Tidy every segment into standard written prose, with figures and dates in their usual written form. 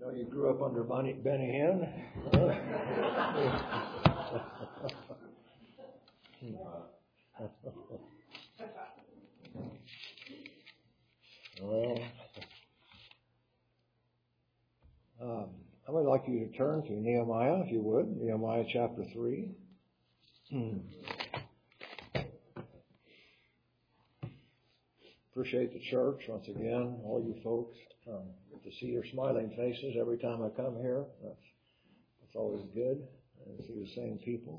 know you grew up under Benny Hinn. Well, I would like you to turn to Nehemiah, if you would. Nehemiah chapter 3. Appreciate the church once again, all you folks. Get to see your smiling faces every time I come here. That's always good. And see the same people.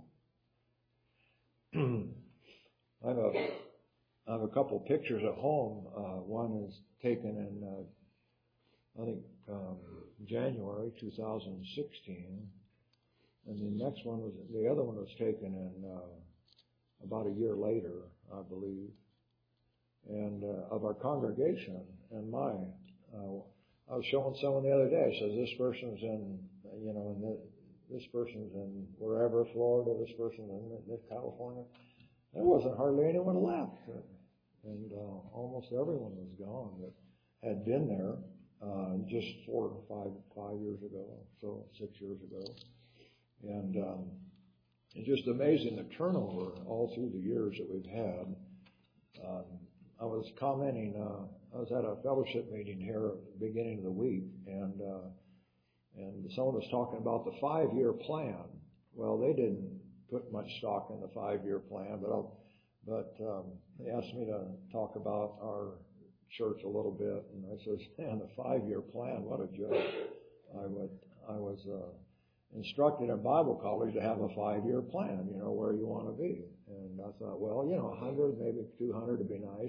I have a couple pictures at home. One is taken in, I think, January 2016, and the other one was taken in about a year later, I believe, and of our congregation and mine. I was showing someone the other day. Says this person's in, this person's in wherever, Florida. This person's in California. There wasn't hardly anyone left, and almost everyone was gone that had been there just 4 or 5 years ago, so 6 years ago, and it's just amazing the turnover all through the years that we've had. I was commenting. I was at a fellowship meeting here at the beginning of the week, and someone was talking about the 5-year plan. Well, they didn't put much stock in the 5-year plan, but they asked me to talk about our church a little bit, and I said, "Man, the 5-year plan, what a joke!" I was instructed in Bible college to have a 5-year plan, where you want to be, and I thought, well, 100, maybe 200 would be nice.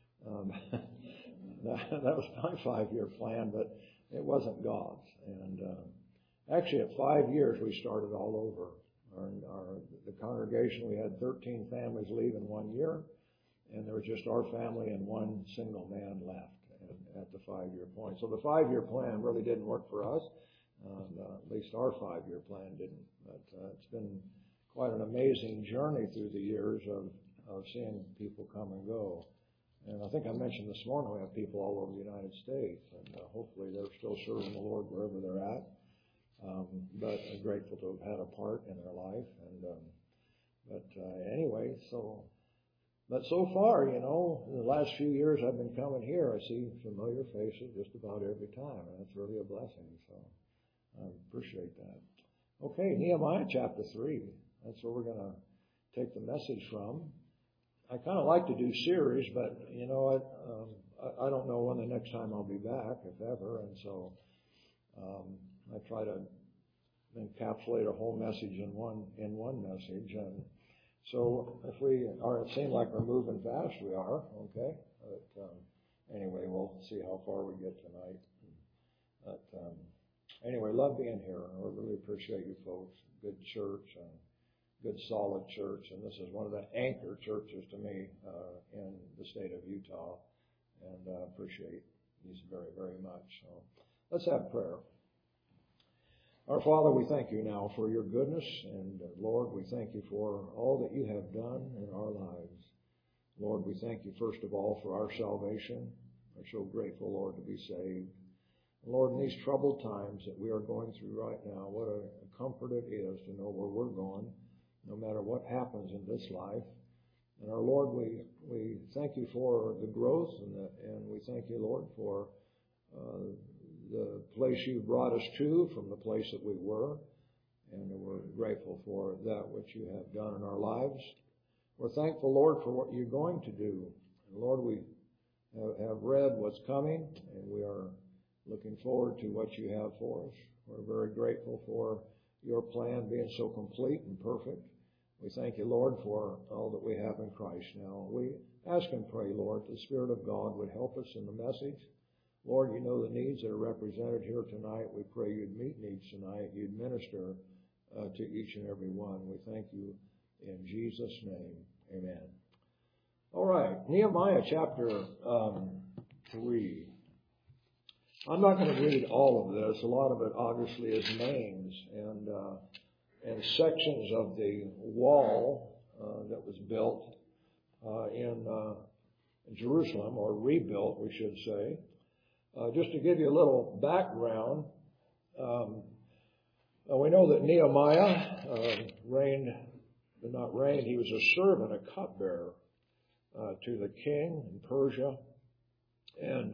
That was my 5-year plan, but it wasn't God's. And actually, at 5 years, we started all over. The congregation, we had 13 families leave in 1 year, and there was just our family and one single man left at the 5-year point. So the 5-year plan really didn't work for us. At least our 5-year plan didn't. But it's been quite an amazing journey through the years of seeing people come and go. And I think I mentioned this morning we have people all over the United States, and hopefully they're still serving the Lord wherever they're at. But I'm grateful to have had a part in their life. Anyway, but so far, in the last few years I've been coming here, I see familiar faces just about every time, and that's really a blessing. So I appreciate that. Okay, Nehemiah chapter 3. That's where we're going to take the message from. I kind of like to do series, but I don't know when the next time I'll be back, if ever, and so I try to encapsulate a whole message in one message. And so if it seems like we're moving fast, we are, okay? But anyway, we'll see how far we get tonight. But anyway, love being here. I really appreciate you folks. Good church, good solid church, and this is one of the anchor churches to me in the state of Utah, and I appreciate these very, very much. So let's have prayer. Our Father, we thank you now for your goodness, and Lord, we thank you for all that you have done in our lives. Lord, we thank you first of all for our salvation. We're so grateful, Lord, to be saved. Lord, in these troubled times that we are going through right now, what a comfort it is to know where we're going, no matter what happens in this life. And our Lord, we thank you for the growth, and we thank you, Lord, for the place you brought us to from the place that we were, and we're grateful for that which you have done in our lives. We're thankful, Lord, for what you're going to do. And Lord, we have read what's coming, and we are looking forward to what you have for us. We're very grateful for your plan being so complete and perfect. We thank you, Lord, for all that we have in Christ now. We ask and pray, Lord, the Spirit of God would help us in the message. Lord, you know the needs that are represented here tonight. We pray you'd meet needs tonight. You'd minister to each and every one. We thank you in Jesus' name. Amen. All right, Nehemiah chapter 3. I'm not going to read all of this. A lot of it obviously is names and sections of the wall that was built in Jerusalem, or rebuilt, we should say. Just to give you a little background, We know that Nehemiah he was a servant, a cupbearer to the king in Persia, and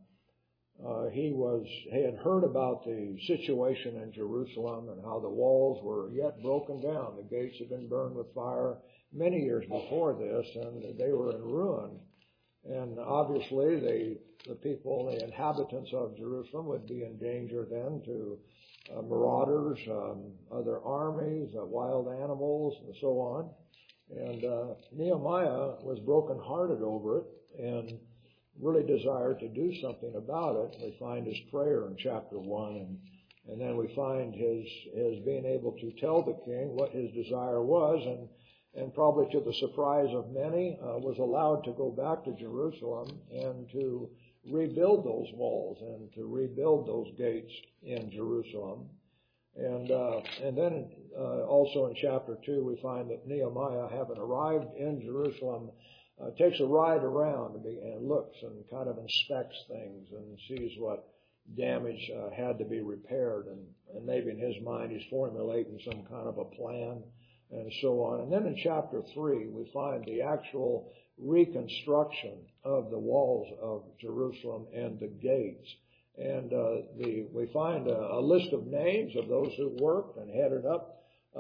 he had heard about the situation in Jerusalem and how the walls were yet broken down. The gates had been burned with fire many years before this, and they were in ruin. And obviously, the people, the inhabitants of Jerusalem, would be in danger then to marauders, other armies, wild animals, and so on. And Nehemiah was brokenhearted over it and really desired to do something about it. We find his prayer in chapter 1, and then we find his being able to tell the king what his desire was, and probably to the surprise of many, was allowed to go back to Jerusalem and to rebuild those walls and to rebuild those gates in Jerusalem. And then also in chapter 2, we find that Nehemiah, having arrived in Jerusalem, takes a ride around and looks and kind of inspects things and sees what damage had to be repaired. And maybe in his mind he's formulating some kind of a plan and so on. And then in chapter 3, we find the actual reconstruction of the walls of Jerusalem and the gates. And we find a list of names of those who worked and headed up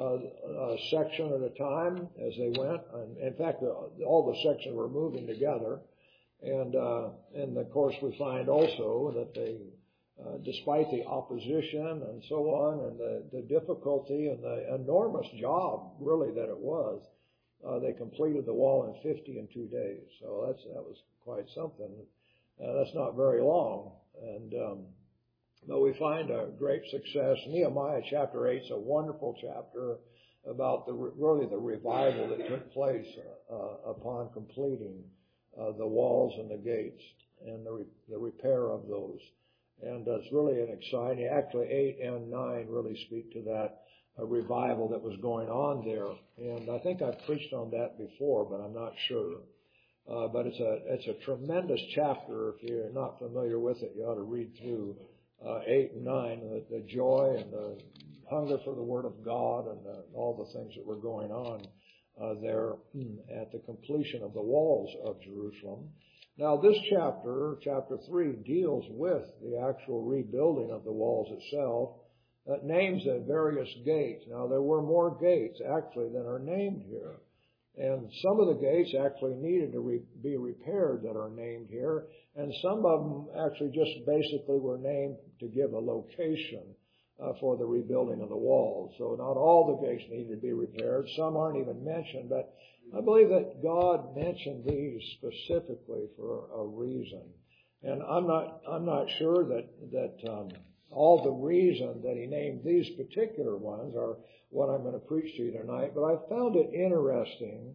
a section at a time as they went. And in fact, all the sections were moving together. And of course, we find also that they, despite the opposition and so on, and the difficulty and the enormous job really that it was, they completed the wall in 52 days. So that was quite something. That's not very long. And but we find a great success. Nehemiah chapter 8 is a wonderful chapter about the revival that took place upon completing the walls and the gates and the repair of those. And it's really an exciting. Actually, 8 and 9 really speak to that revival that was going on there. And I think I've preached on that before, but I'm not sure. But it's a tremendous chapter. If you're not familiar with it, you ought to read through 8 and 9, the joy and the hunger for the Word of God and all the things that were going on there at the completion of the walls of Jerusalem. Now, this chapter 3, deals with the actual rebuilding of the walls itself. It names the various gates. Now, there were more gates, actually, than are named here. And some of the gates actually needed to be repaired that are named here. And some of them actually just basically were named to give a location for the rebuilding of the walls. So not all the gates needed to be repaired. Some aren't even mentioned. But I believe that God mentioned these specifically for a reason. And I'm not sure that all the reason that he named these particular ones are what I'm going to preach to you tonight, but I found it interesting,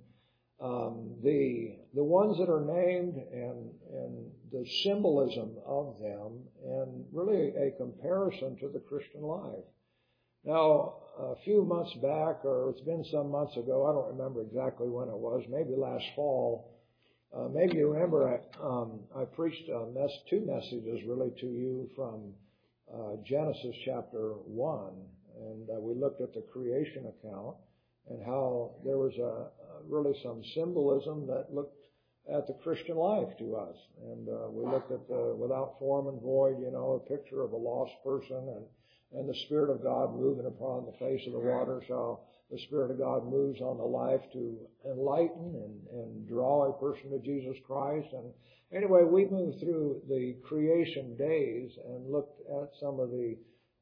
the ones that are named and the symbolism of them, and really a comparison to the Christian life. Now, a few months back, or it's been some months ago, I don't remember exactly when it was, maybe last fall, maybe you remember I preached two messages really to you from Genesis chapter 1. And we looked at the creation account and how there was really some symbolism that looked at the Christian life to us. And we looked at the without form and void, a picture of a lost person and the Spirit of God moving upon the face of the waters, how the Spirit of God moves on the life to enlighten and draw a person to Jesus Christ. And anyway, we moved through the creation days and looked at some of the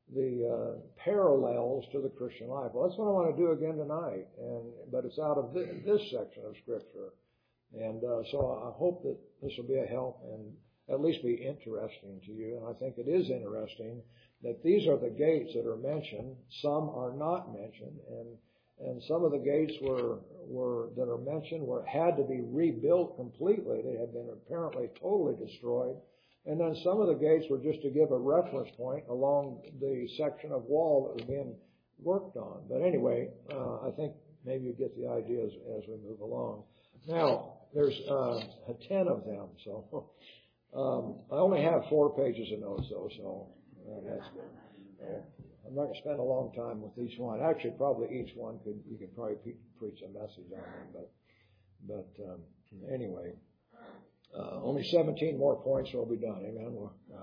parallels to the Christian life. Well, that's what I want to do again tonight, but it's out of this section of Scripture. And so I hope that this will be a help and at least be interesting to you. And I think it is interesting that these are the gates that are mentioned. Some are not mentioned, and some of the gates that are mentioned had to be rebuilt completely. They had been apparently totally destroyed. And then some of the gates were just to give a reference point along the section of wall that was being worked on. But anyway, I think maybe you get the idea as we move along. Now, there's 10 of them, so I only have 4 pages of notes, though, so that's good. So I'm not going to spend a long time with each one. Actually, probably each one you could probably preach a message on them. But anyway, only 17 more points will be done. Amen.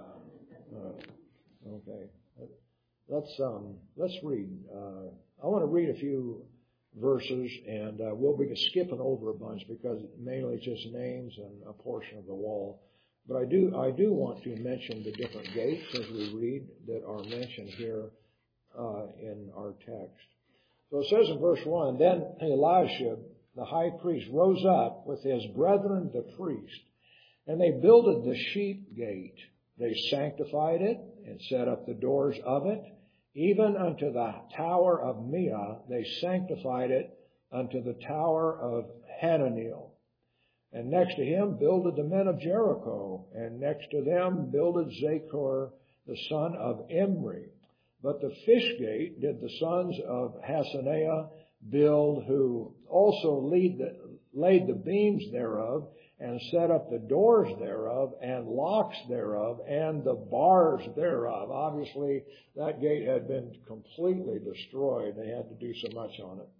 Okay. Let's read. I want to read a few verses, and we'll be skipping over a bunch because mainly it's just names and a portion of the wall. But I do want to mention the different gates as we read that are mentioned here in our text. So it says in verse 1, Then Eliashib, the high priest, rose up with his brethren the priest, and they builded the sheep gate. They sanctified it and set up the doors of it. Even unto the tower of Meah they sanctified it unto the tower of Hananeel. And next to him builded the men of Jericho, and next to them builded Zachor the son of Imri. But the fish gate did the sons of Hassenaah build, who also laid the beams thereof, and set up the doors thereof, and locks thereof, and the bars thereof. Obviously, that gate had been completely destroyed. They had to do so much on it.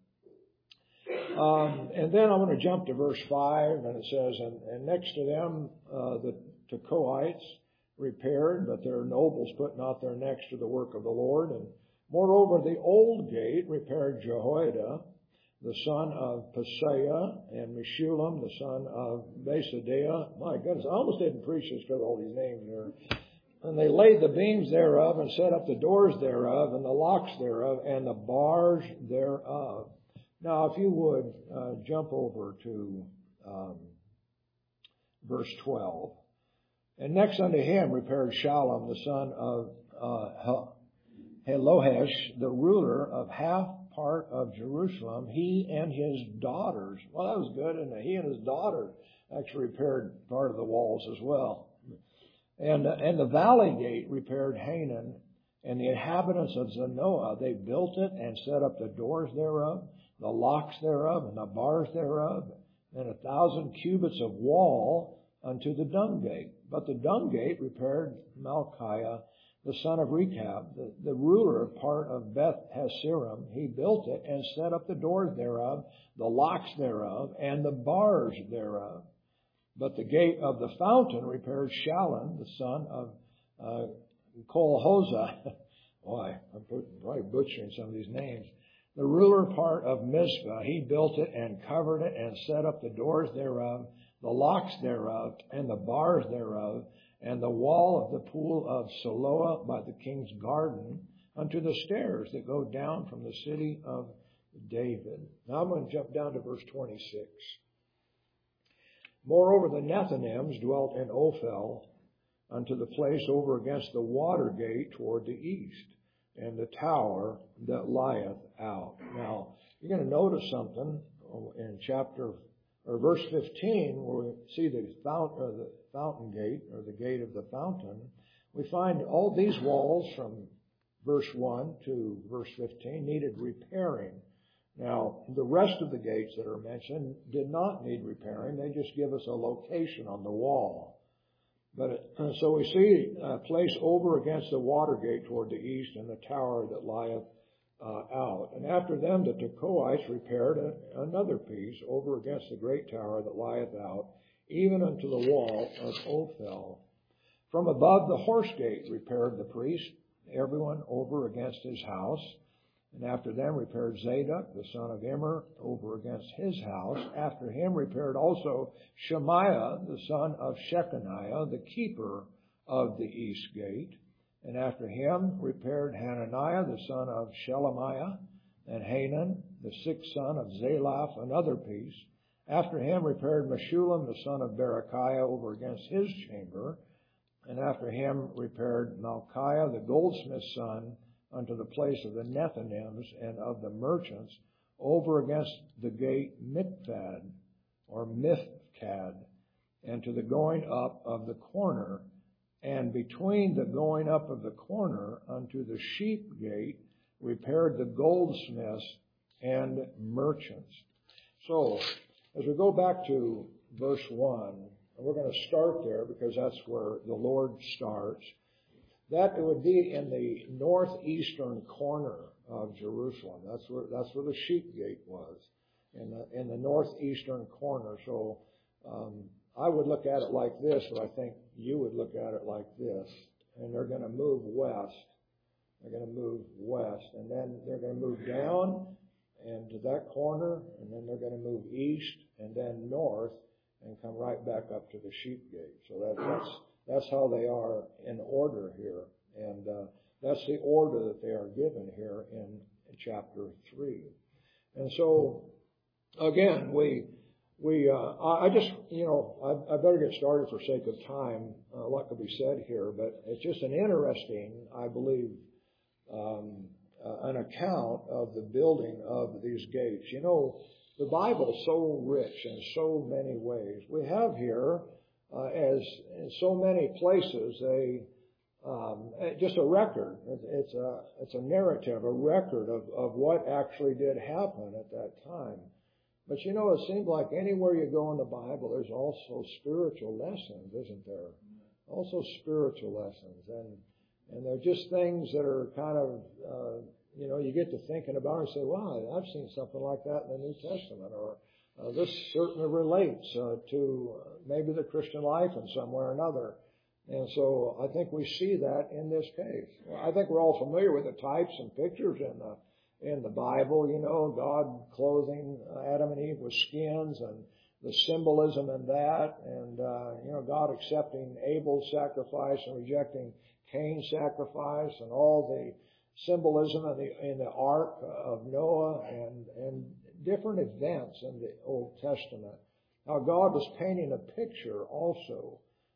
And then I want to jump to verse 5, and it says, And next to them the Tekoites repaired, but their nobles put not their necks to the work of the Lord. And moreover, the old gate repaired Jehoiada, the son of Paseah, and Meshullam, the son of Besadiah. My goodness, I almost didn't preach this because of all these names here. And they laid the beams thereof, and set up the doors thereof, and the locks thereof, and the bars thereof. Now, if you would, jump over to verse 12. And next unto him repaired Shallum, the son of Helohesh, the ruler of half part of Jerusalem, he and his daughters. Well, that was good, and he and his daughters actually repaired part of the walls as well. And the valley gate repaired Hanan, and the inhabitants of Zanoah. They built it and set up the doors thereof, the locks thereof, and the bars thereof, and 1,000 cubits of wall unto the dung gate. But the dung gate repaired Malchiah, the son of Rechab, the ruler of part of Beth Hasirim. He built it and set up the doors thereof, the locks thereof, and the bars thereof. But the gate of the fountain repaired Shallum, the son of Kolhozah. Boy, I'm probably butchering some of these names. The ruler part of Mizpah, he built it and covered it and set up the doors thereof, the locks thereof, and the bars thereof, and the wall of the pool of Siloah by the king's garden unto the stairs that go down from the city of David. Now I'm going to jump down to verse 26. Moreover, the Nethinims dwelt in Ophel unto the place over against the water gate toward the east, and the tower that lieth out. Now, you're going to notice something in verse 15, where we see the fountain gate, or the gate of the fountain. We find all these walls from verse 1 to verse 15 needed repairing. Now, the rest of the gates that are mentioned did not need repairing. They just give us a location on the wall. But so we see a place over against the water gate toward the east, and the tower that lieth out. And after them, the Tekoites repaired another piece over against the great tower that lieth out, even unto the wall of Ophel. From above the horse gate repaired the priest, everyone over against his house. And after them repaired Zadok, the son of Immer, over against his house. After him repaired also Shemaiah, the son of Shechaniah, the keeper of the east gate. And after him repaired Hananiah, the son of Shelemiah, and Hanan, the sixth son of Zalaph, another piece. After him repaired Meshullam, the son of Berechiah, over against his chamber. And after him repaired Malchiah, the goldsmith's son, unto the place of the Nethinims and of the merchants, over against the gate Mikfad, or Mifkad, and to the going up of the corner, and between the going up of the corner unto the sheep gate repaired the goldsmiths and merchants. So, as we go back to verse 1, and we're going to start there because that's where the Lord starts. that would be in the northeastern corner of Jerusalem. That's where the sheep gate was, in the northeastern corner. So I would look at it like this, or I think you would look at it like this. And they're going to move west. They're going to move west, and then they're going to move down and to that corner, and then they're going to move east and then north and come right back up to the sheep gate. So that's how they are in order here, and that's the order that they are given here in chapter 3. And so again, I just, I better get started for sake of time. A lot could be said here, but it's just an interesting, I believe, an account of the building of these gates. The Bible is so rich in so many ways. We have here, as in so many places, just a record. It's a narrative, a record of what actually did happen at that time. But it seems like anywhere you go in the Bible, there's also spiritual lessons, isn't there? Also spiritual lessons. And they're just things that are kind of, you get to thinking about it and say, wow, I've seen something like that in the New Testament. Or this certainly relates to maybe the Christian life in some way or another. And so I think we see that in this case. I think we're all familiar with the types and pictures in the Bible, God clothing Adam and Eve with skins and the symbolism in that, and, God accepting Abel's sacrifice and rejecting Cain's sacrifice, and all the symbolism in the ark of Noah and different events in the Old Testament. How God was painting a picture also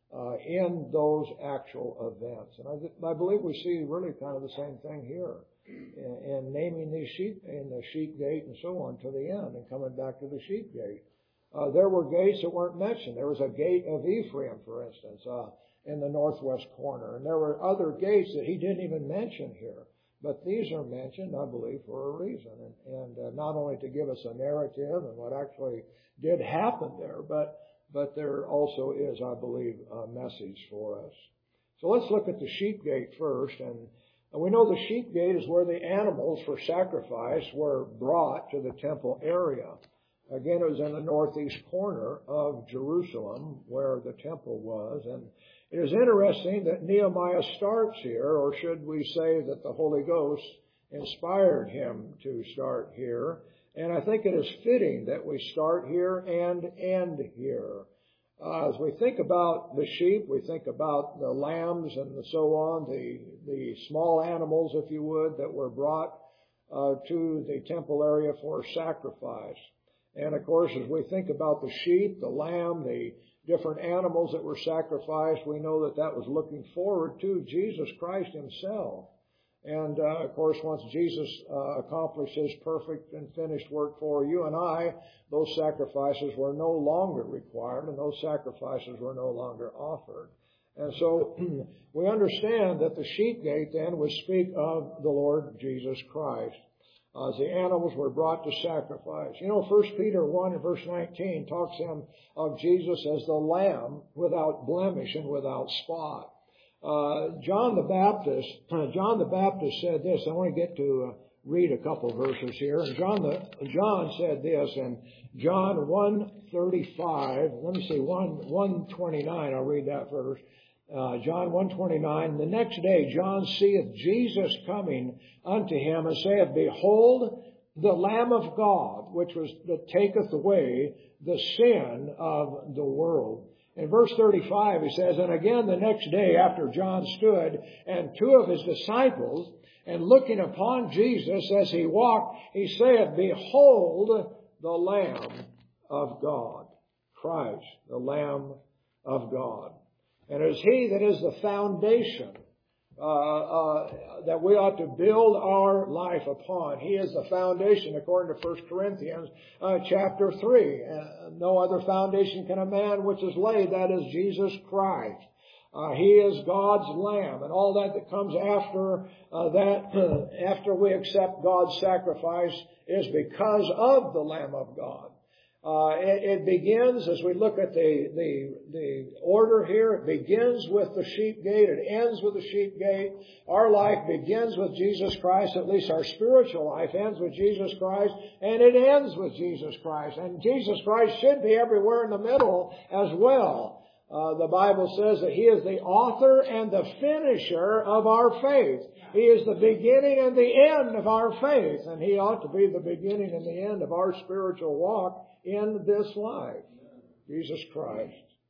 in those actual events. And I believe we see really kind of the same thing here. And naming these sheep in the sheep gate and so on to the end and coming back to the sheep gate. There were gates that weren't mentioned. There was a gate of Ephraim, for instance, in the northwest corner. And there were other gates that he didn't even mention here. But these are mentioned, I believe, for a reason. And not only to give us a narrative and what actually did happen there, but there also is, I believe, a message for us. So let's look at the sheep gate first. And we know the sheep gate is where the animals for sacrifice were brought to the temple area. Again, it was in the northeast corner of Jerusalem where the temple was. And it is interesting that Nehemiah starts here, or should we say that the Holy Ghost inspired him to start here. And I think it is fitting that we start here and end here. As we think about the sheep, we think about the lambs and so on, the small animals, if you would, that were brought to the temple area for sacrifice. And of course, as we think about the sheep, the lamb, the different animals that were sacrificed, we know that that was looking forward to Jesus Christ himself. And of course, once Jesus accomplished his perfect and finished work for you and I, those sacrifices were no longer required and those sacrifices were no longer offered. And so we understand that the sheep gate then would speak of the Lord Jesus Christ. As the animals were brought to sacrifice. 1 Peter 1 and verse 19 talks of Jesus as the Lamb without blemish and without spot. John the Baptist said this. I want to get to read a couple verses here. And John said this in John 1:35. Let me see, 1:29. I'll read that verse. John 1:29, the next day John seeth Jesus coming unto him and saith, Behold, the Lamb of God, that taketh away the sin of the world. In verse 35 he says, And again the next day after John stood, and two of his disciples, and looking upon Jesus as he walked, he saith, Behold, the Lamb of God. Christ, the Lamb of God. And it is he that is the foundation that we ought to build our life upon. He is the foundation, according to 1 Corinthians chapter 3. No other foundation can a man which is laid, that is Jesus Christ. He is God's Lamb, and all that comes after after we accept God's sacrifice, is because of the Lamb of God. It begins, as we look at the order here, it begins with the sheep gate, it ends with the sheep gate. Our life begins with Jesus Christ, at least our spiritual life ends with Jesus Christ, and it ends with Jesus Christ. And Jesus Christ should be everywhere in the middle as well. The Bible says that He is the author and the finisher of our faith. He is the beginning and the end of our faith, and He ought to be the beginning and the end of our spiritual walk in this life. Jesus Christ.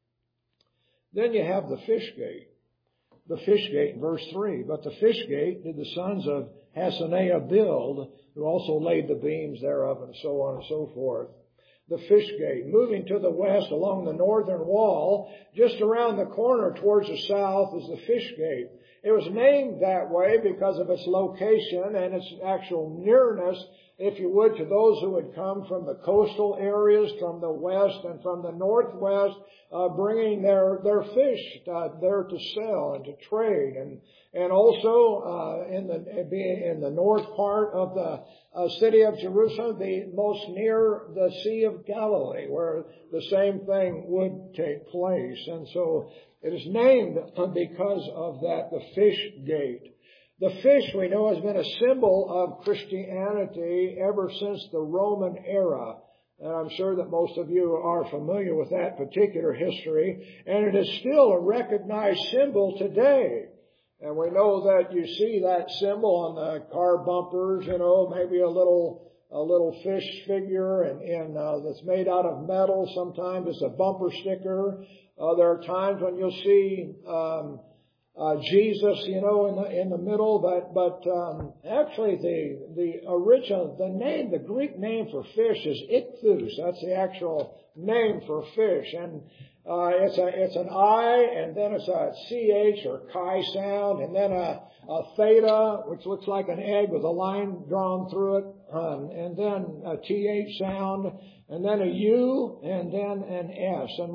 Then you have the fish gate. The fish gate in verse 3. But the fish gate did the sons of Hassenaah build, who also laid the beams thereof, and so on and so forth. The fish gate, moving to the west along the northern wall, just around the corner towards the south is the fish gate. It was named that way because of its location and its actual nearness, if you would, to those who had come from the coastal areas, from the west and from the northwest, bringing their fish there to sell and to trade, and also in the north part of the city of Jerusalem, the most near the Sea of Galilee, where the same thing would take place. And so it is named because of that, the fish gate. The fish, we know, has been a symbol of Christianity ever since the Roman era. And I'm sure that most of you are familiar with that particular history. And it is still a recognized symbol today. And we know that you see that symbol on the car bumpers, maybe a little fish figure and that's made out of metal. Sometimes it's a bumper sticker. There are times when you'll see Jesus, in the middle, but actually the name, the Greek name for fish is ichthus. That's the actual name for fish, and it's an I, and then it's a CH or chi sound, and then a theta, which looks like an egg with a line drawn through it, and then a TH sound, and then a U, and then an S. And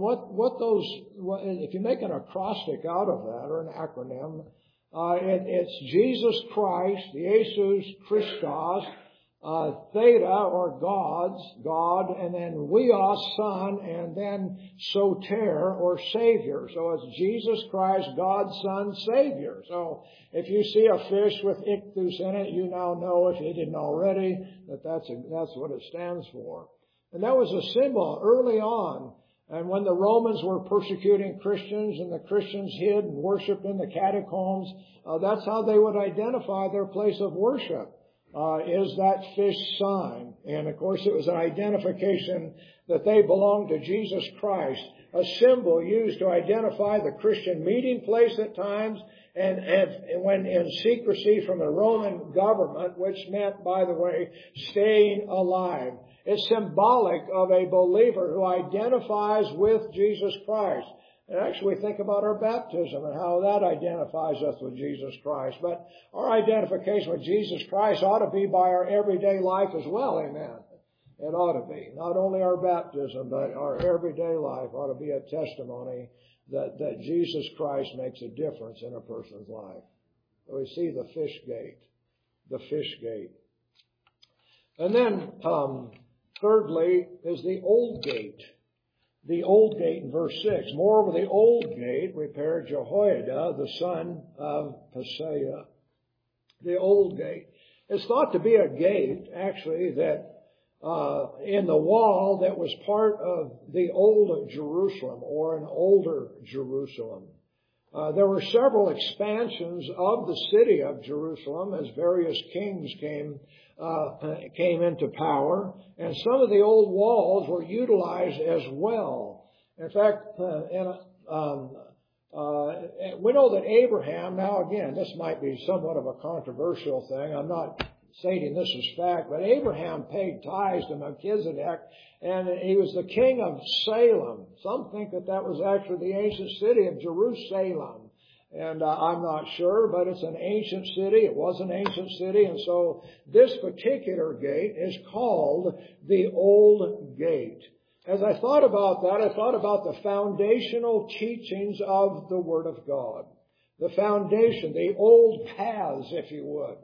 if you make an acrostic out of that, or an acronym, it's Jesus Christ, Jesus Christos, theta, or God, and then weos, Son, and then soter, or Savior. So it's Jesus Christ, God, Son, Savior. So if you see a fish with ichthus in it, you now know, if you didn't already, that's what it stands for. And that was a symbol early on. And when the Romans were persecuting Christians and the Christians hid and worshiped in the catacombs, that's how they would identify their place of worship, is that fish sign. And of course it was an identification that they belonged to Jesus Christ, a symbol used to identify the Christian meeting place at times, and when in secrecy from the Roman government, which meant, by the way, staying alive. It's symbolic of a believer who identifies with Jesus Christ. And actually think about our baptism and how that identifies us with Jesus Christ. But our identification with Jesus Christ ought to be by our everyday life as well, amen. It ought to be. Not only our baptism, but our everyday life ought to be a testimony that Jesus Christ makes a difference in a person's life. So we see the fish gate. The fish gate. And then, thirdly, is the old gate. The old gate in verse 6. Moreover, the old gate repaired Jehoiada, the son of Paseah. The old gate. It's thought to be a gate, actually, that in the wall that was part of the old Jerusalem, or an older Jerusalem. There were several expansions of the city of Jerusalem as various kings came into power, and some of the old walls were utilized as well. In fact, we know that Abraham, now again, this might be somewhat of a controversial thing. I'm not stating this as fact, but Abraham paid tithes to Melchizedek, and he was the king of Salem. Some think that was actually the ancient city of Jerusalem. And I'm not sure, but it's an ancient city. It was an ancient city. And so this particular gate is called the Old Gate. As I thought about that, I thought about the foundational teachings of the Word of God. The foundation, the old paths, if you would.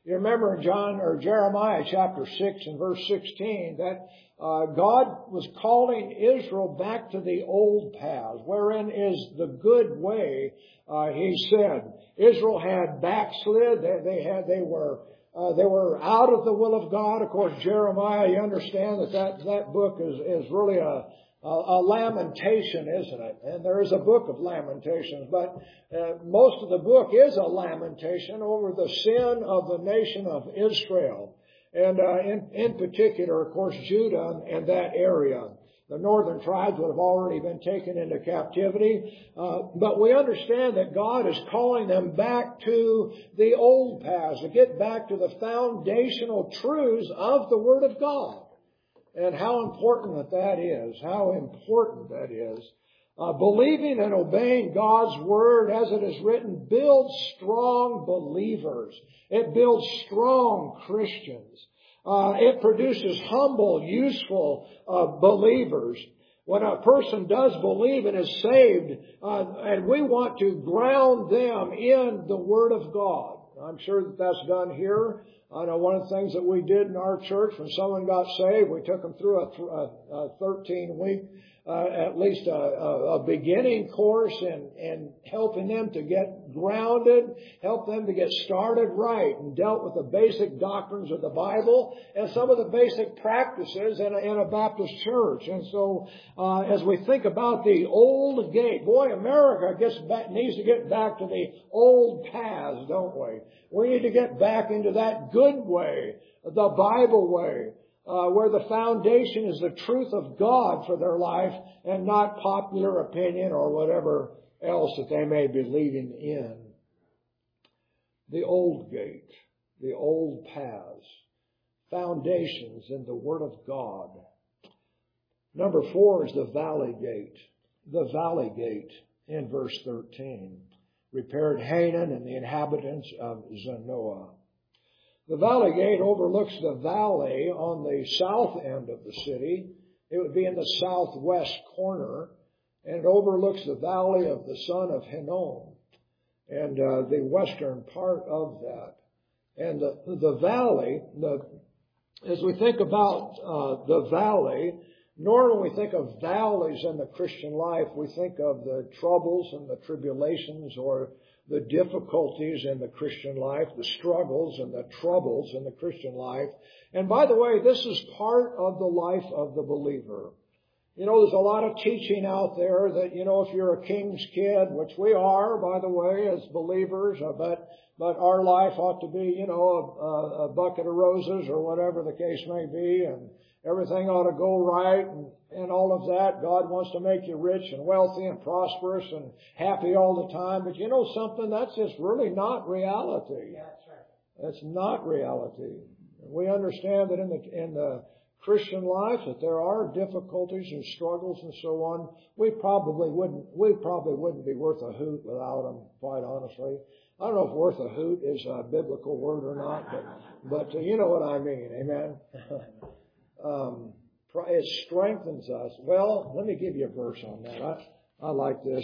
You remember in Jeremiah chapter 6 and verse 16 that God was calling Israel back to the old paths, wherein is the good way. He said Israel had backslid. They were out of the will of God. Of course, Jeremiah, you understand that book is really a lamentation, isn't it? And there is a book of lamentations, but most of the book is a lamentation over the sin of the nation of Israel. And in particular, of course, Judah and that area. The northern tribes would have already been taken into captivity. But we understand that God is calling them back to the old paths, to get back to the foundational truths of the Word of God. And how important that is. How important that is. Believing and obeying God's Word as it is written builds strong believers. It builds strong Christians. It produces humble, useful believers. When a person does believe and is saved, and we want to ground them in the Word of God. I'm sure that that's done here. I know one of the things that we did in our church when someone got saved, we took them through a 13-week, at least a beginning course in helping them to get grounded, help them to get started right, and dealt with the basic doctrines of the Bible and some of the basic practices in a Baptist church. And so, as we think about the old gate, boy, America needs to get back to the old paths, don't we? We need to get back into that good way, the Bible way, where the foundation is the truth of God for their life and not popular opinion or whatever else that they may be leading in. The old gate, the old paths, foundations in the Word of God. Number 4 is the valley gate. The valley gate in verse 13. Repaired Hanan and the inhabitants of Zanoah. The valley gate overlooks the valley on the south end of the city. It would be in the southwest corner, and it overlooks the valley of the son of Hinnom and the western part of that. And the valley, as we think about the valley, normally when we think of valleys in the Christian life, we think of the troubles and the tribulations or the difficulties in the Christian life, the struggles and the troubles in the Christian life. And by the way, this is part of the life of the believer. You know, there's a lot of teaching out there that, if you're a king's kid, which we are, by the way, as believers, but our life ought to be, a bucket of roses or whatever the case may be, and everything ought to go right and all of that. God wants to make you rich and wealthy and prosperous and happy all the time. But you know something? That's just really not reality. Yeah, that's right. That's not reality. We understand that in the Christian life that there are difficulties and struggles and so on. We probably wouldn't be worth a hoot without them, quite honestly. I don't know if worth a hoot is a biblical word or not, but you know what I mean. Amen. It strengthens us. Well, let me give you a verse on that. I like this.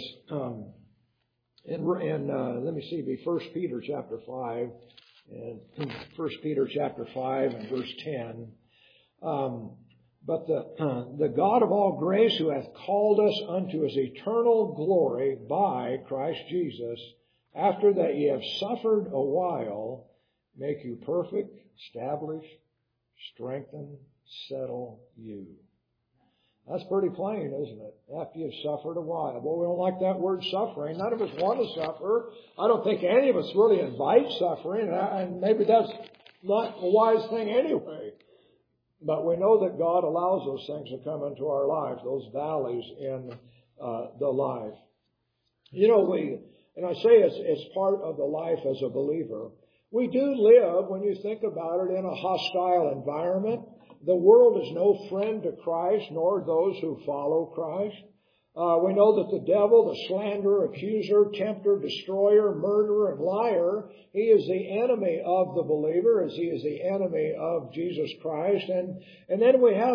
Let me see, 1 Peter chapter 5, and 1 Peter chapter 5 and verse 10. But the God of all grace, who hath called us unto his eternal glory by Christ Jesus, after that ye have suffered a while, make you perfect, establish, strengthen, settle you. That's pretty plain, isn't it? After you've suffered a while. Well, we don't like that word suffering. None of us want to suffer. I don't think any of us really invite suffering, and maybe that's not a wise thing anyway. But we know that God allows those things to come into our lives, those valleys in the life. And I say it's part of the life as a believer. We do live, when you think about it, in a hostile environment. The world is no friend to Christ, nor those who follow Christ. We know that the devil, the slanderer, accuser, tempter, destroyer, murderer, and liar, he is the enemy of the believer, as he is the enemy of Jesus Christ. And then we have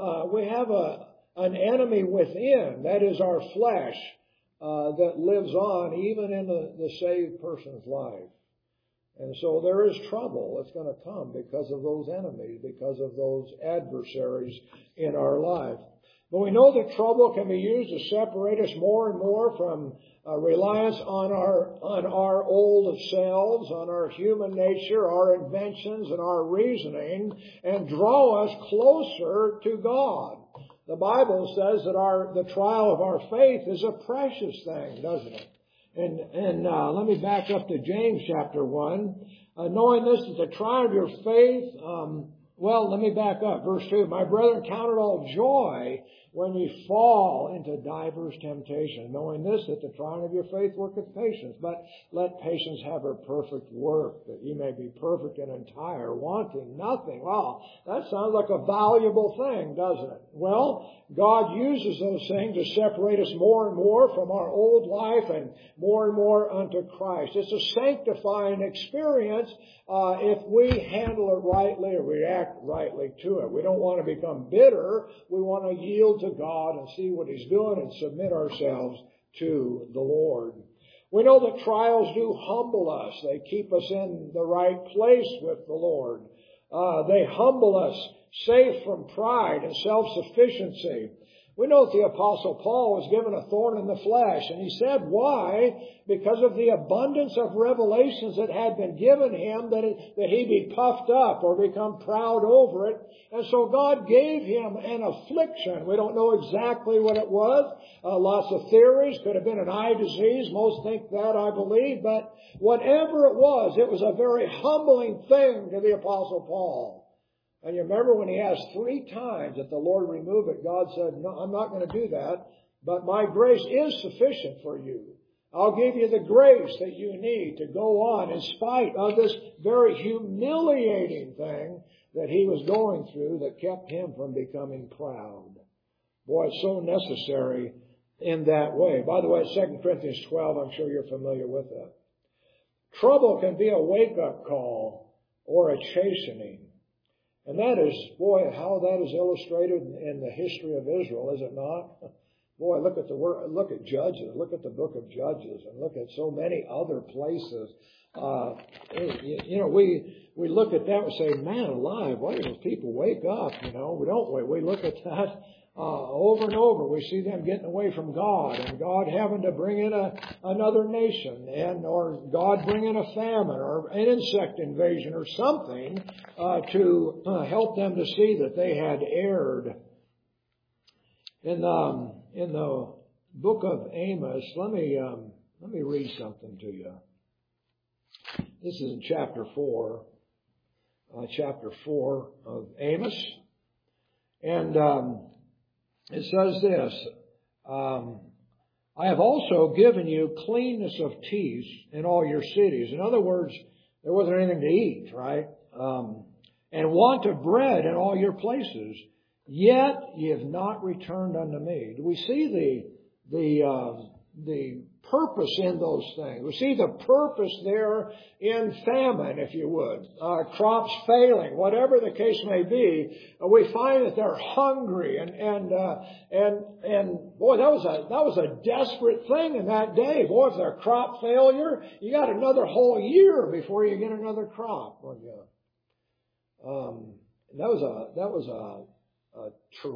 an enemy within, that is our flesh, that lives on even in the saved person's life. And so there is trouble that's going to come because of those enemies, because of those adversaries in our life. But we know that trouble can be used to separate us more and more from reliance on our old selves, on our human nature, our inventions, and our reasoning, and draw us closer to God. The Bible says that the trial of our faith is a precious thing, doesn't it? And let me back up to James chapter 1. Knowing this is the trial of your faith, let me back up. Verse 2, my brethren, count it all joy when ye fall into divers temptations, knowing this, that the trying of your faith worketh patience. But let patience have her perfect work, that ye may be perfect and entire, wanting nothing. Wow, that sounds like a valuable thing, doesn't it? Well, God uses those things to separate us more and more from our old life and more unto Christ. It's a sanctifying experience if we handle it rightly or react rightly to it. We don't want to become bitter. We want to yield to God and see what He's doing and submit ourselves to the Lord. We know that trials do humble us. They keep us in the right place with the Lord. They humble us, safe from pride and self-sufficiency. We know that the Apostle Paul was given a thorn in the flesh, and he said, why? Because of the abundance of revelations that had been given him, that he be puffed up or become proud over it. And so God gave him an affliction. We don't know exactly what it was. Lots of theories. Could have been an eye disease. Most think that, I believe. But whatever it was a very humbling thing to the Apostle Paul. And you remember when he asked 3 times that the Lord remove it, God said, no, I'm not going to do that, but my grace is sufficient for you. I'll give you the grace that you need to go on in spite of this very humiliating thing that he was going through that kept him from becoming proud. Boy, it's so necessary in that way. By the way, 2 Corinthians 12, I'm sure you're familiar with that. Trouble can be a wake-up call or a chastening. And that is, boy, how that is illustrated in the history of Israel, is it not? Boy, look at Judges, look at the book of Judges, and look at so many other places. We look at that and say, man alive, why do those people wake up? We don't wait. We look at that over and over. We see them getting away from God, and God having to bring in another nation, or God bringing a famine or an insect invasion or something to help them to see that they had erred. In the book of Amos, let me read something to you. This is in chapter 4 of Amos, and it says this, I have also given you cleanness of teeth in all your cities. In other words, there wasn't anything to eat, right? And want of bread in all your places. Yet ye have not returned unto me. Do we see the purpose in those things? We see the purpose there in famine, if you would. Crops failing, whatever the case may be. We find that they're hungry and boy, that was a desperate thing in that day. Boy, if their crop failure, you got another whole year before you get another crop. That was a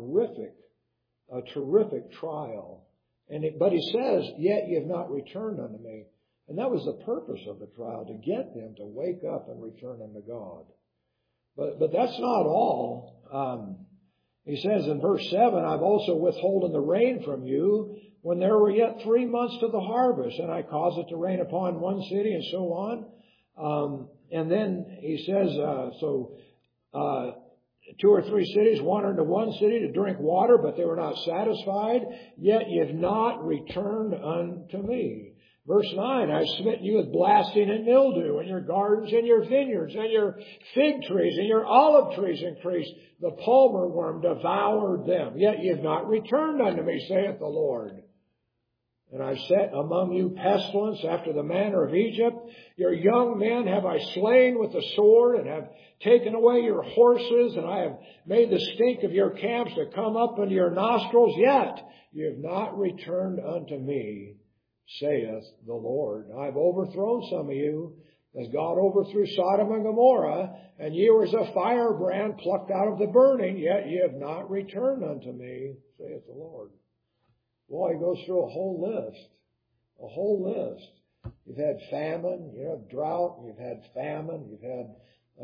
terrific trial. But he says, yet ye have not returned unto me. And that was the purpose of the trial, to get them to wake up and return unto God. But that's not all. He says in verse 7, I've also withholden the rain from you when there were yet 3 months to the harvest, and I caused it to rain upon one city, and so on. And then he says, 2 or 3 cities wandered into one city to drink water, but they were not satisfied. Yet ye have not returned unto me. Verse 9, I've smitten you with blasting and mildew, and your gardens and your vineyards and your fig trees and your olive trees increased. The palmer worm devoured them. Yet ye have not returned unto me, saith the Lord. And I've set among you pestilence after the manner of Egypt. Your young men have I slain with the sword, and have taken away your horses, and I have made the stink of your camps to come up into your nostrils. Yet you have not returned unto me, saith the Lord. I've overthrown some of you, As God overthrew Sodom and Gomorrah, and ye were as a firebrand plucked out of the burning, yet ye have not returned unto me, saith the Lord. Boy, he goes through a whole list. A whole list. You've had famine, you have drought, you've had famine, you've had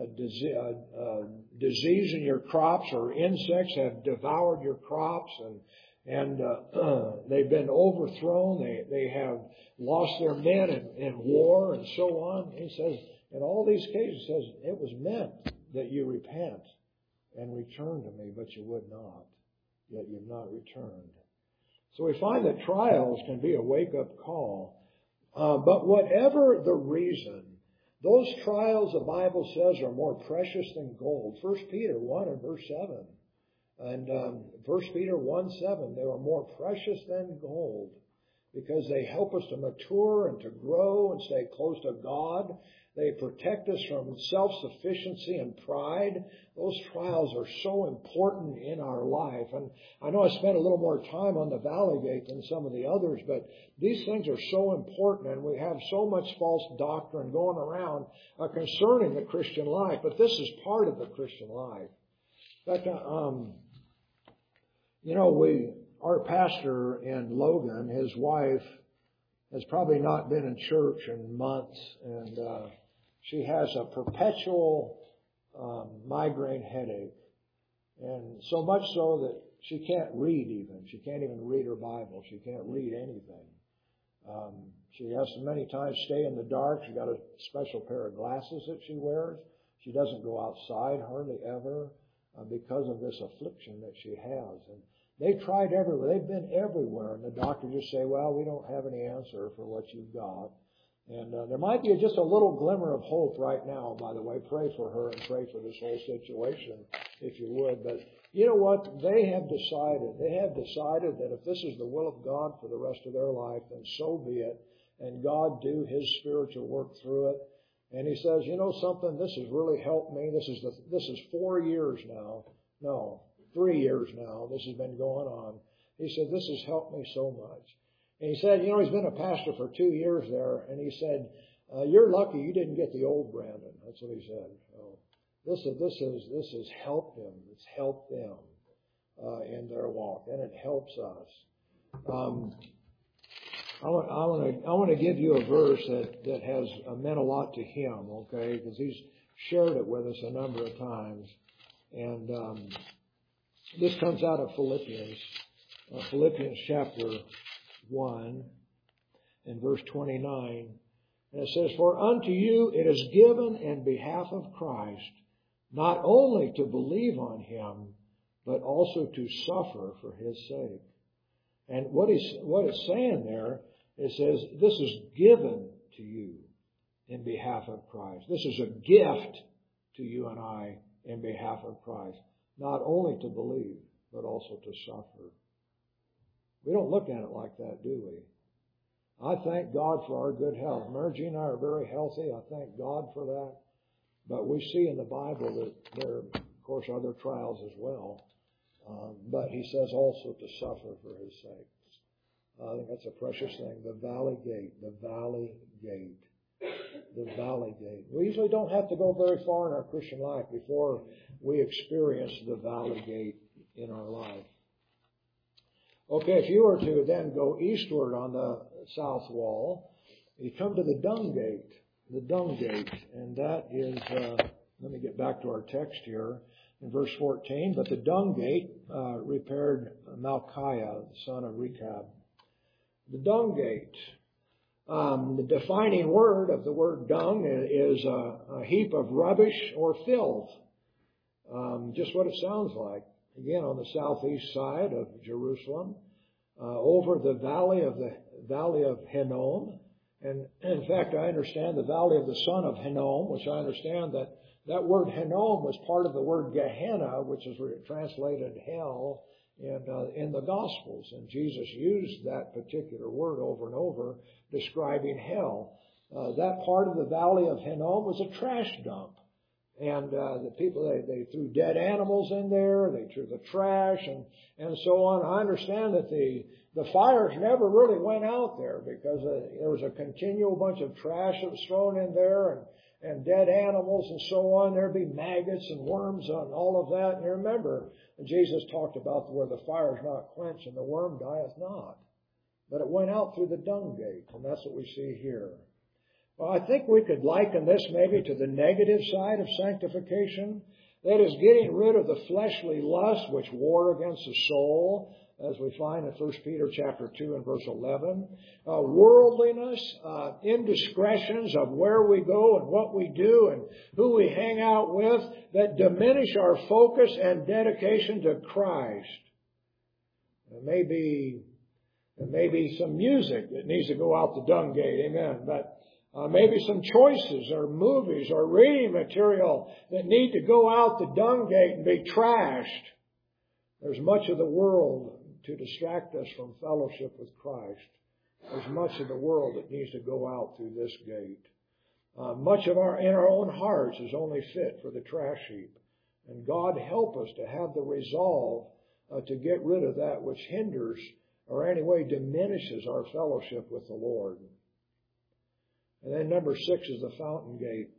disease in your crops, or insects have devoured your crops, and they've been overthrown. They have lost their men in war and so on. He says, in all these cases, he says, it was meant that you repent and return to me, but you would not. Yet you've not returned. So we find that trials can be a wake-up call. But whatever the reason, those trials, the Bible says, are more precious than gold. 1 Peter 1 and verse 7. And 1 Peter 1:7, they are more precious than gold because they help us to mature and to grow and stay close to God. They protect us from self-sufficiency and pride. Those trials are so important in our life. And I know I spent a little more time on the Valley Gate than some of the others, but these things are so important, and we have so much false doctrine going around concerning the Christian life. But this is part of the Christian life. In fact, our pastor in Logan, his wife has probably not been in church in months, and she has a perpetual migraine headache, and so much so that she can't read even. She can't even read her Bible. She can't read anything. She has to many times stay in the dark. She's got a special pair of glasses that she wears. She doesn't go outside hardly ever because of this affliction that she has. And they've tried everywhere. They've been everywhere. And the doctor just say, well, we don't have any answer for what you've got. And there might be just a little glimmer of hope right now, by the way. Pray for her and pray for this whole situation, if you would. But you know what? They have decided that if this is the will of God for the rest of their life, then so be it. And God do His spiritual work through it. And he says, you know something? This has really helped me. This is 4 years now. No, 3 years now. This has been going on. He said, this has helped me so much. And he said, he's been a pastor for 2 years there. And he said, you're lucky you didn't get the old Brandon. That's what he said. So this has helped him. It's helped them in their walk, and it helps us. I want to give you a verse that has meant a lot to him, okay? Because he's shared it with us a number of times. And this comes out of Philippians chapter 1 and verse 29. And it says, for unto you it is given in behalf of Christ, not only to believe on Him, but also to suffer for His sake. And what it's saying there, it says, this is given to you in behalf of Christ. This is a gift to you and I in behalf of Christ. Not only to believe, but also to suffer. We don't look at it like that, do we? I thank God for our good health. Mary Jean and I are very healthy. I thank God for that. But we see in the Bible that there are, of course, other trials as well. But He says also to suffer for His sake. I think that's a precious thing. The Valley Gate. The Valley Gate. The Valley Gate. We usually don't have to go very far in our Christian life before we experience the Valley Gate in our life. Okay, if you were to then go eastward on the south wall, you come to the Dung Gate. The Dung Gate. And that is, let me get back to our text here. In verse 14, but the Dung Gate repaired Malchiah, the son of Rechab. The Dung Gate. The defining word of the word dung is a heap of rubbish or filth. Just what it sounds like. Again, on the southeast side of Jerusalem, over the valley of Hinnom. And in fact, I understand the valley of the son of Hinnom, which I understand that word Hinnom was part of the word Gehenna, which is translated hell in the Gospels. And Jesus used that particular word over and over, describing hell. That part of the valley of Hinnom was a trash dump. And the people, they threw dead animals in there, they threw the trash and so on. I understand that the fires never really went out there because there was a continual bunch of trash that was thrown in there and dead animals and so on. There'd be maggots and worms and all of that. And you remember, Jesus talked about where the fire is not quenched and the worm dieth not. But it went out through the dung gate, and that's what we see here. Well, I think we could liken this maybe to the negative side of sanctification. That is getting rid of the fleshly lust which war against the soul, as we find in 1 Peter chapter 2 and verse 11. Worldliness, indiscretions of where we go and what we do and who we hang out with that diminish our focus and dedication to Christ. There may be some music that needs to go out the dung gate, amen, but maybe some choices or movies or reading material that need to go out the dung gate and be trashed. There's much of the world to distract us from fellowship with Christ. There's much of the world that needs to go out through this gate. Much of in our own hearts is only fit for the trash heap. And God help us to have the resolve to get rid of that which hinders or anyway diminishes our fellowship with the Lord. And then number 6 is the fountain gate.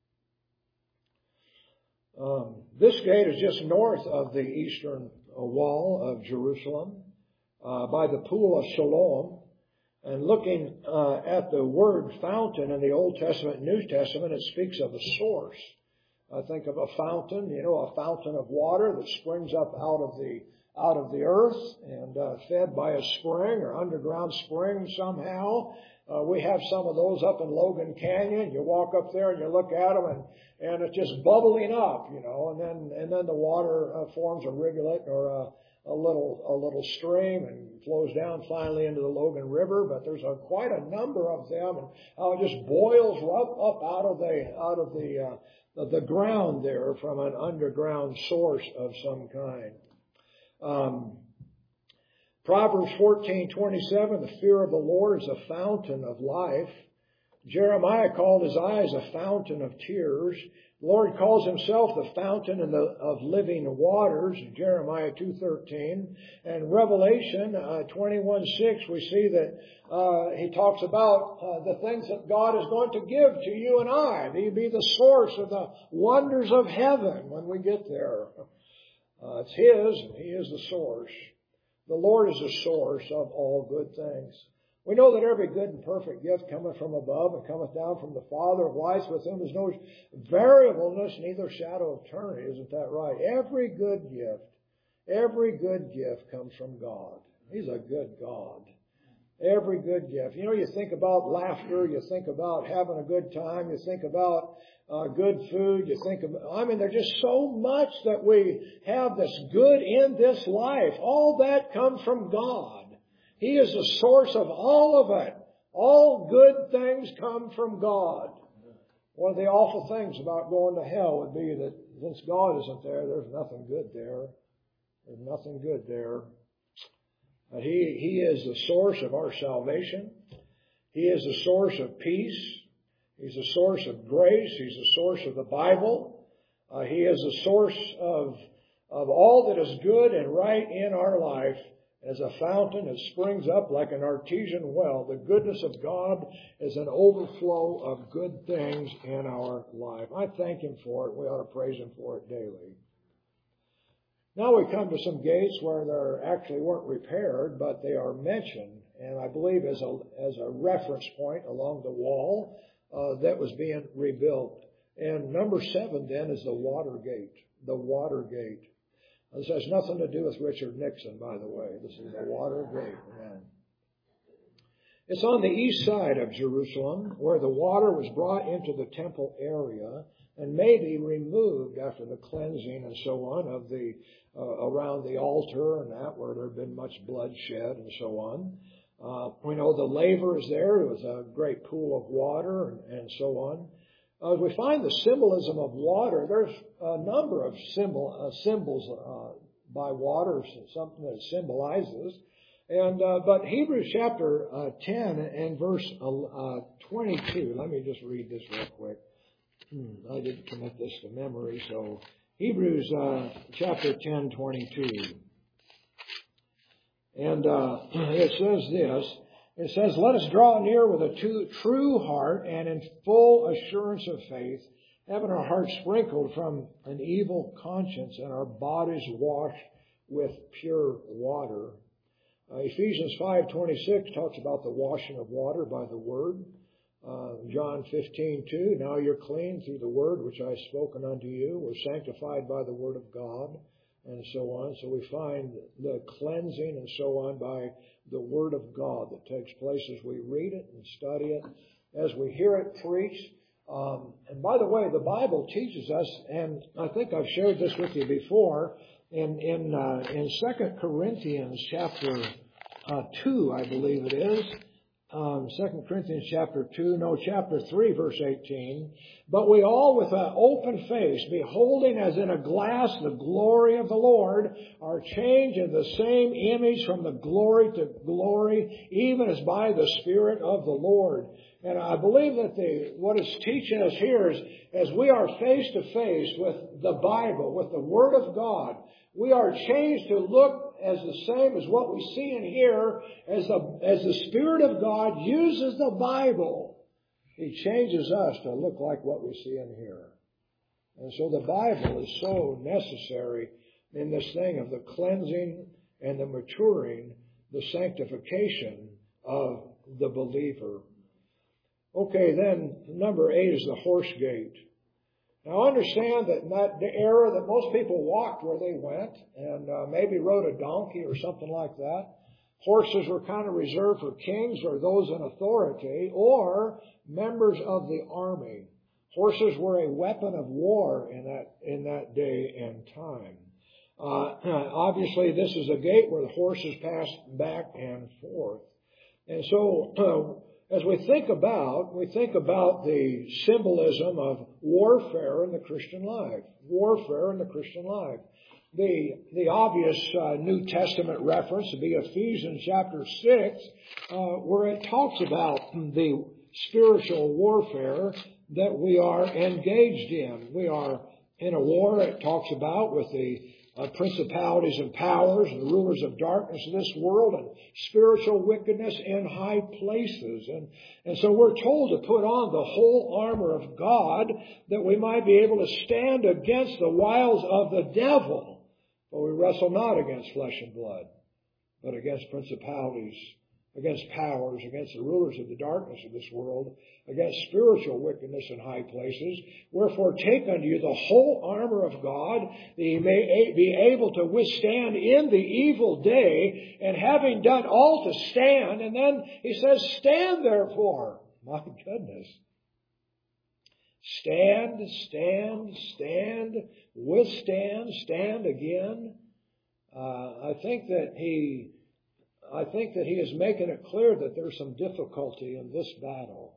This gate is just north of the eastern wall of Jerusalem, by the pool of Siloam. And looking at the word fountain in the Old Testament and New Testament, it speaks of a source. I think of a fountain, a fountain of water that springs up out of the earth and fed by a spring or underground spring somehow. We have some of those up in Logan Canyon. You walk up there and you look at them and it's just bubbling up, and then the water forms a rivulet or a little stream and flows down finally into the Logan River. But there's quite a number of them, and how it just boils up out of the ground there from an underground source of some kind. Proverbs 14:27, the fear of the Lord is a fountain of life. Jeremiah called his eyes a fountain of tears. The Lord calls himself the fountain of living waters, Jeremiah 2:13. And Revelation 21:6, we see that he talks about the things that God is going to give to you and I. He'll be the source of the wonders of heaven when we get there. It's His, and He is the source. The Lord is the source of all good things. We know that every good and perfect gift cometh from above and cometh down from the Father of lights, with whom is no variableness, neither shadow of turning. Isn't that right? Every good gift comes from God. He's a good God. Every good gift. You think about laughter, you think about having a good time, you think about good food, there's just so much that we have that's good in this life. All that comes from God. He is the source of all of it. All good things come from God. One of the awful things about going to hell would be that since God isn't there, there's nothing good there. There's nothing good there. He is the source of our salvation. He is the source of peace. He's the source of grace. He's the source of the Bible. He is the source of all that is good and right in our life. As a fountain that springs up like an artesian well, the goodness of God is an overflow of good things in our life. I thank Him for it. We ought to praise Him for it daily. Now we come to some gates where they actually weren't repaired, but they are mentioned, and I believe as a reference point along the wall that was being rebuilt. And number 7 then is the water gate. The water gate. This has nothing to do with Richard Nixon, by the way. This is the water gate. Amen. It's on the east side of Jerusalem, where the water was brought into the temple area and may be removed after the cleansing and so on of the around the altar and that where there had been much bloodshed and so on. We know the laver is there. It was a great pool of water and so on. We find the symbolism of water. There's a number of symbols by water, something that symbolizes. But Hebrews chapter 10 and verse 22. Let me just read this real quick. I didn't commit this to memory, so Hebrews chapter 10:22. And it says this. It says, "Let us draw near with a true heart and in full assurance of faith, having our hearts sprinkled from an evil conscience and our bodies washed with pure water." Ephesians 5:26 talks about the washing of water by the Word. John 15:2, "Now you're clean through the word which I have spoken unto you. We're sanctified by the word of God," and so on. So we find the cleansing and so on by the word of God that takes place as we read it and study it, as we hear it preached. And by the way, the Bible teaches us, and I think I've shared this with you before, in 2 Corinthians chapter 2, I believe it is. 2 Corinthians chapter 3, verse 18. "But we all with an open face, beholding as in a glass the glory of the Lord, are changed in the same image from the glory to glory, even as by the Spirit of the Lord." And I believe that what it's teaching us here is, as we are face to face with the Bible, with the Word of God, we are changed to look as the same as what we see and hear as the Spirit of God uses the Bible. He changes us to look like what we see and hear. And so the Bible is so necessary in this thing of the cleansing and the maturing, the sanctification of the believer. Okay, then number 8 is the horse gate. Now understand that in that era that most people walked where they went and maybe rode a donkey or something like that. Horses were kind of reserved for kings or those in authority or members of the army. Horses were a weapon of war in that day and time. Obviously, this is a gate where the horses passed back and forth. And so as we think about the symbolism of warfare in the Christian life. Warfare in the Christian life. The obvious New Testament reference would be Ephesians chapter 6, where it talks about the spiritual warfare that we are engaged in. We are in a war, it talks about, with the principalities and powers and the rulers of darkness of this world and spiritual wickedness in high places. And so we're told to put on the whole armor of God that we might be able to stand against the wiles of the devil. For we wrestle not against flesh and blood, but against principalities, against powers, against the rulers of the darkness of this world, against spiritual wickedness in high places. Wherefore take unto you the whole armor of God, that ye may be able to withstand in the evil day, and having done all to stand. And then he says, stand therefore. My goodness. Stand, stand, stand, withstand, stand again. I think that he is making it clear that there's some difficulty in this battle.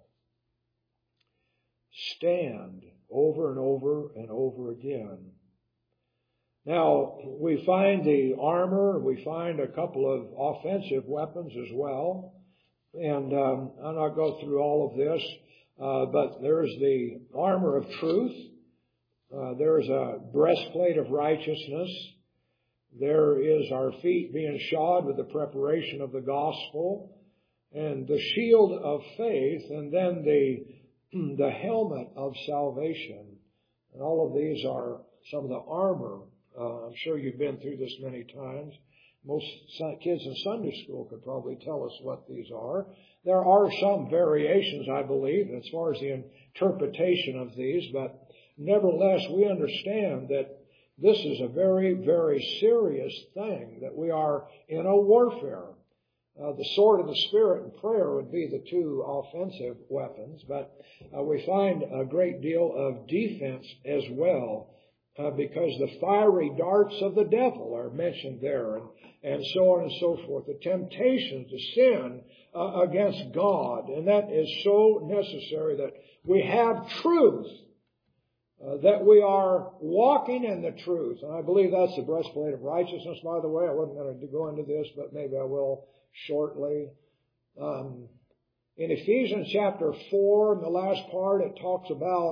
Stand over and over and over again. Now, we find the armor, we find a couple of offensive weapons as well. And I'll not go through all of this, but there's the armor of truth. There's a breastplate of righteousness. There is our feet being shod with the preparation of the gospel, and the shield of faith, and then the helmet of salvation. And all of these are some of the armor. I'm sure you've been through this many times. Most kids in Sunday school could probably tell us what these are. There are some variations, I believe, as far as the interpretation of these, but nevertheless, we understand that this is a very, very serious thing, that we are in a warfare. The sword of the Spirit and prayer would be the two offensive weapons, but we find a great deal of defense as well, because the fiery darts of the devil are mentioned there, and so on and so forth. The temptation to sin against God, and that is so necessary that we have truth. That we are walking in the truth. And I believe that's the breastplate of righteousness, by the way. I wasn't going to go into this, but maybe I will shortly. In Ephesians chapter 4, in the last part, it talks about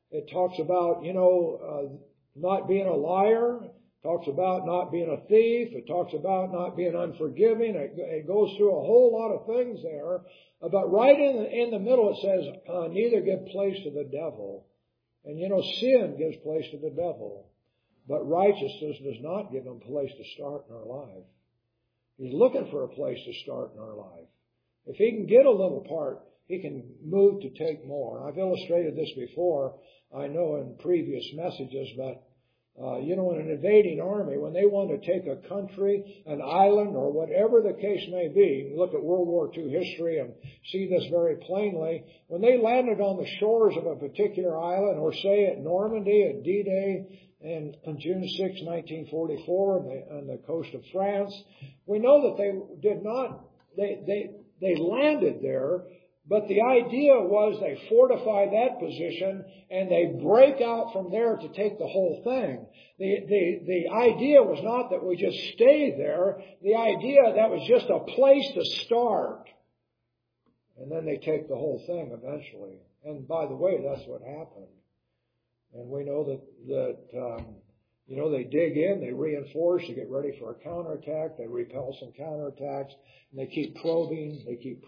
It talks about, not being a liar. It talks about not being a thief. It talks about not being unforgiving. It goes through a whole lot of things there. But right in the middle it says, neither give place to the devil. And sin gives place to the devil. But righteousness does not give him place to start in our life. He's looking for a place to start in our life. If he can get a little part, he can move to take more. I've illustrated this before, I know in previous messages, but in an invading army, when they want to take a country, an island, or whatever the case may be, look at World War II history and see this very plainly. When they landed on the shores of a particular island, or say at Normandy, at D-Day, and on June 6, 1944, on the coast of France, we know that they did not, they landed there, but the idea was they fortify that position and they break out from there to take the whole thing. The idea was not that we just stay there. The idea that was just a place to start. And then they take the whole thing eventually. And by the way, that's what happened. And we know that they dig in, they reinforce, they get ready for a counterattack, they repel some counterattacks, and they keep probing,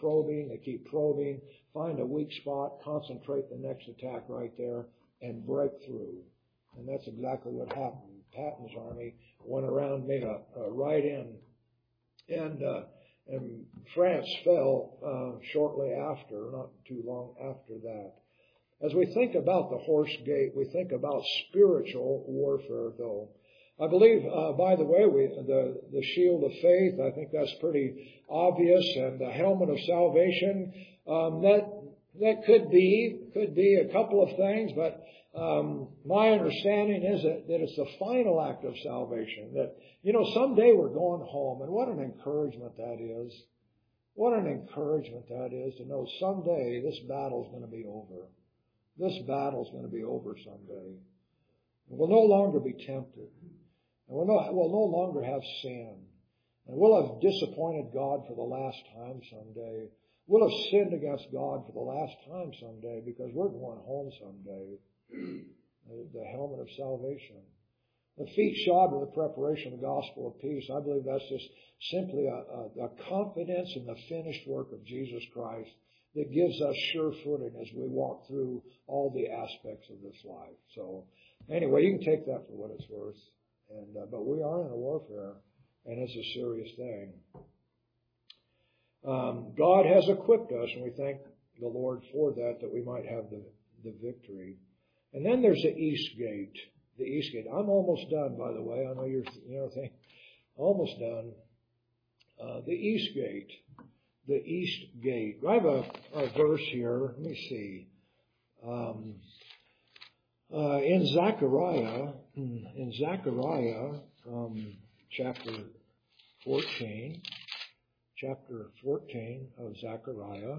find a weak spot, concentrate the next attack right there, and break through. And that's exactly what happened. Patton's army went around, made a right in, and France fell shortly after, not too long after that. As we think about the horse gate, we think about spiritual warfare, though. I believe, by the way, the shield of faith, I think that's pretty obvious, and the helmet of salvation, that could be a couple of things, but my understanding is that it's the final act of salvation. That, someday we're going home, and what an encouragement that is. What an encouragement that is to know someday this battle's going to be over. This battle's going to be over someday. And we'll no longer be tempted. And we'll no longer have sin. And we'll have disappointed God for the last time someday. We'll have sinned against God for the last time someday because we're going home someday. The helmet of salvation. The feet shod with the preparation of the gospel of peace. I believe that's just simply a confidence in the finished work of Jesus Christ that gives us sure footing as we walk through all the aspects of this life. So anyway, you can take that for what it's worth. But we are in a warfare, and it's a serious thing. God has equipped us, and we thank the Lord for that we might have the victory. And then there's the East Gate. The East Gate. I'm almost done, by the way. I know you're thinking, almost done. The East Gate. The East Gate. I have a verse here. Let me see. In Zechariah, chapter 14 of Zechariah,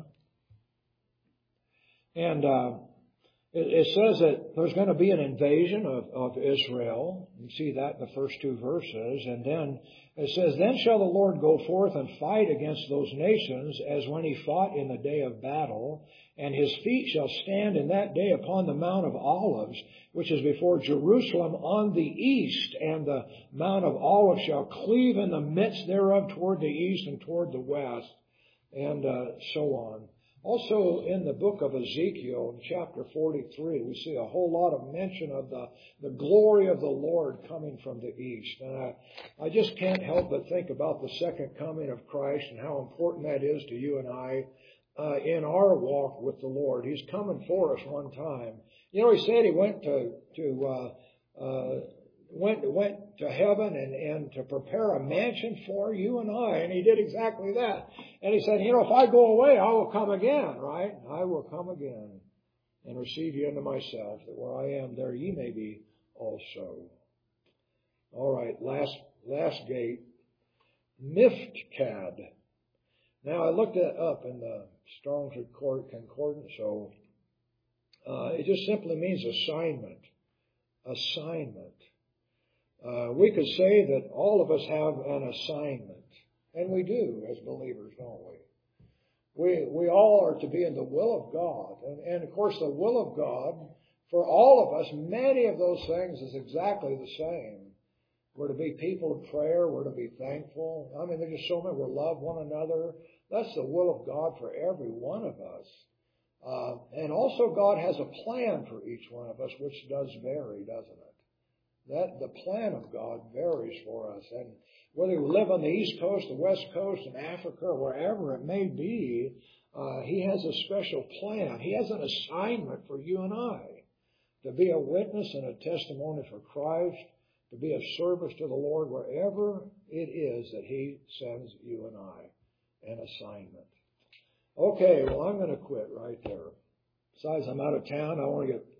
and it says that there's going to be an invasion of Israel. You see that in the first two verses. And then it says, "Then shall the Lord go forth and fight against those nations as when he fought in the day of battle. And his feet shall stand in that day upon the Mount of Olives, which is before Jerusalem on the east. And the Mount of Olives shall cleave in the midst thereof toward the east and toward the west." And so on. Also, in the book of Ezekiel, in chapter 43, we see a whole lot of mention of the glory of the Lord coming from the east. And I just can't help but think about the second coming of Christ and how important that is to you and I in our walk with the Lord. He's coming for us one time. He said he went to heaven and to prepare a mansion for you and I, and he did exactly that. And he said, if I go away, I will come again, right? I will come again and receive you unto myself, that where I am, there ye may be also. All right, last gate, Miphkad. Now, I looked that up in the Strong's Concordance, so it just simply means assignment. Assignment. We could say that all of us have an assignment. And we do as believers, don't we? We all are to be in the will of God. And of course, the will of God For all of us, many of those things is exactly the same. We're to be people of prayer. We're to be thankful. I mean, there's just so many. We're to love one another. That's the will of God for every one of us. And also God has a plan for each one of us, which does vary, doesn't it? That the plan of God varies for us. And whether we live on the East Coast, the West Coast, in Africa, or wherever it may be, He has a special plan. He has an assignment for you and I to be a witness and a testimony for Christ, to be of service to the Lord wherever it is that He sends you and I, an assignment. Okay, well, I'm going to quit right there. Besides, I'm out of town. I want to get,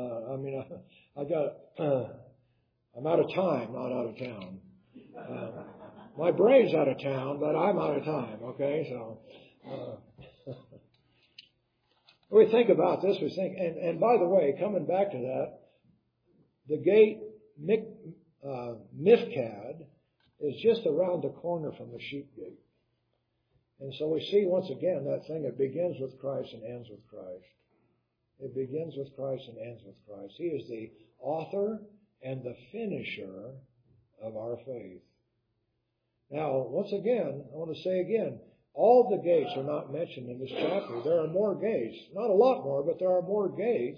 I'm out of time, not out of town. My brain's out of town, but I'm out of time, okay? So, we think about this, and by the way, coming back to that, the gate, Mifkad, is just around the corner from the sheep gate. And so we see once again that thing, it begins with Christ and ends with Christ. It begins with Christ and ends with Christ. He is the author and the finisher of our faith. Now, once again, I want to say again, all the gates are not mentioned in this chapter. There are more gates. Not a lot more, but there are more gates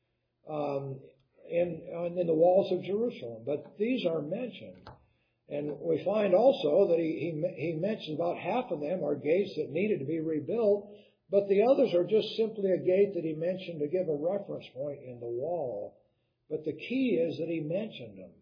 in the walls of Jerusalem. But these are mentioned. And we find also that he mentioned about half of them are gates that needed to be rebuilt, but the others are just simply a gate that he mentioned to give a reference point in the wall. But the key is that he mentioned them.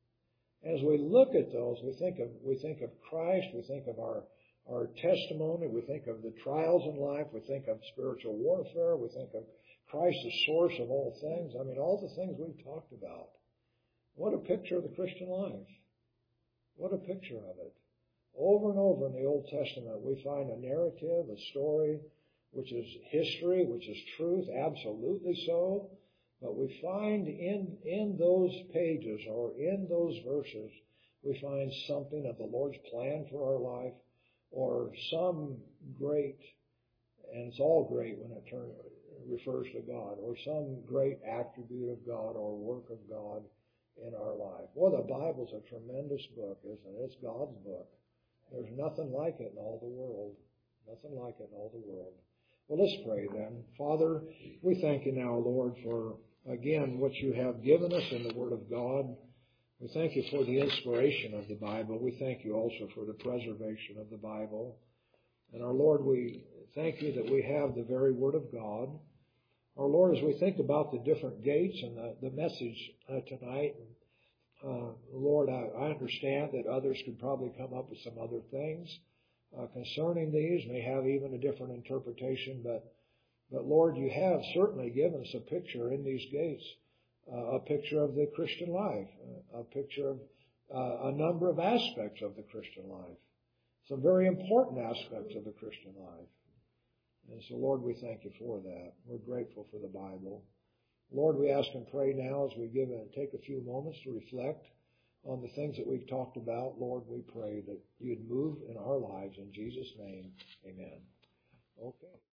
As we look at those, we think of Christ, we think of our testimony, we think of the trials in life, we think of spiritual warfare, we think of Christ, the source of all things. I mean, all the things we've talked about. What a picture of the Christian life. What a picture of it. Over and over in the Old Testament, we find a narrative, a story, which is history, which is truth, absolutely so. But we find in those pages or in those verses, we find something of the Lord's plan for our life, or some great, and it's all great when it refers to God, or some great attribute of God or work of God in our life. Well, the Bible's a tremendous book, isn't it? It's God's book. There's nothing like it in all the world. Nothing like it in all the world. Well, let's pray then. Father, we thank you now, Lord, for, again, what you have given us in the Word of God. We thank you for the inspiration of the Bible. We thank you also for the preservation of the Bible. And our Lord, we thank you that we have the very Word of God. Our Lord, as we think about the different gates and the message tonight, Lord, I understand that others could probably come up with some other things concerning these, may have even a different interpretation, but Lord, you have certainly given us a picture in these gates, a picture of the Christian life, a picture of a number of aspects of the Christian life, some very important aspects of the Christian life. And so, Lord, we thank you for that. We're grateful for the Bible. Lord, we ask and pray now as we take a few moments to reflect on the things that we've talked about. Lord, we pray that you'd move in our lives. In Jesus' name, amen. Okay.